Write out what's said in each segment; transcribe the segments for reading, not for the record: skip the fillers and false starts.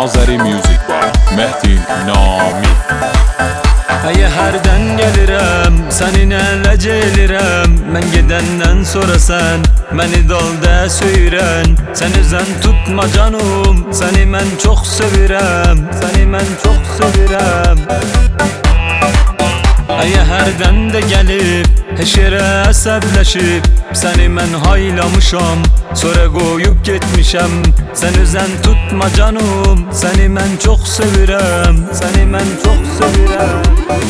Azeri Music var Mehdi Nami. Hey herden gelirəm, səninə ləcəlirəm. Mən gedəndən sonra sən məni dalda söyürən. Sən özən tutma canım, səni mən çox sevirəm. Səni mən çox sevirəm. Hey herdən də gəlib, heç yerə əsəbləşib. Səni mən haylamışam, sonra qoyub getmişəm. Sən özən tutma canım, səni mən çox sevirəm. Səni mən çox sevirəm.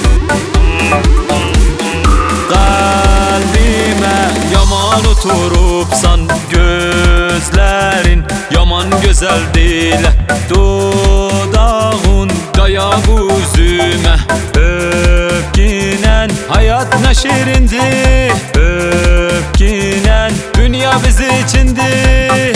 Qalbimə yaman oturubsan, gözlərin yaman gözəldir. Dodağın dayaq üzümə, öpkinen hayat ne şirindir. Öpkinen dünya biz içindir.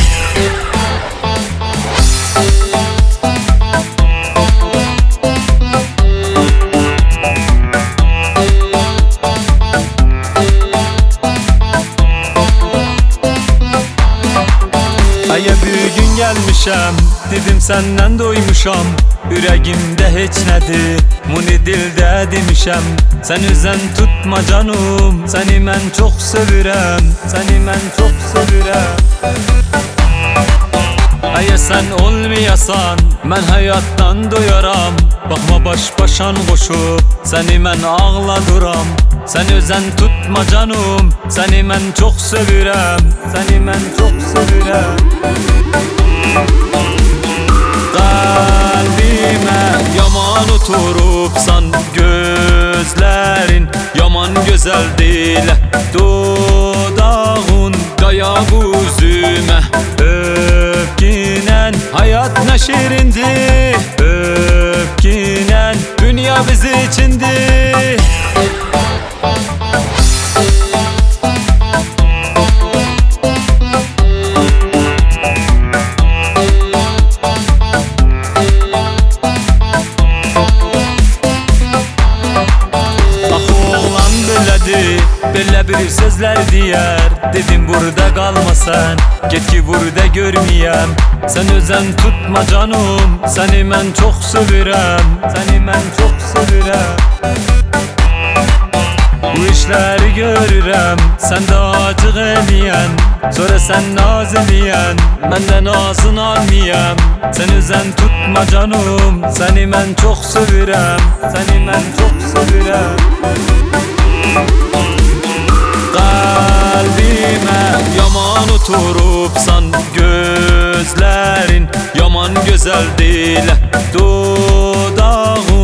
Aya bir gün gelmişəm, dedim senden doymuşam. Ürəyimdə heç nədir, bunu dildə demişəm. Sən özən tutma canım, səni mən çox sevirəm. Səni mən çox sevirəm. Əgər sən olmayasan, mən həyatdan doyaram. Baxma baş başan qoşub, səni mən ağladıram. Sən özən tutma canım, səni mən çox sevirəm. Səni mən çox sevirəm. Qalbimə yaman oturubsan, gözlərin yaman gözəldir. Dodağın dayaq üzümə, öpkinen hayat ne şirindir. Öpkinen dünya biz içindir. Belə bir sözlər deyər, dedim burada qalmasan. Get ki burada görməyəm. Sən özən tutma canım, səni mən çox sevirəm. Səni mən çox sevirəm. Bu işləri görürəm, sən də acıq eləyən. Sonra sən naz eləyən, məndən ağzın almayam. Sən özən tutma canım, səni mən çox sevirəm. Səni mən çox sevirəm. Qalbimə yaman oturubsan, gözlərin yaman gözəldir. Dodağın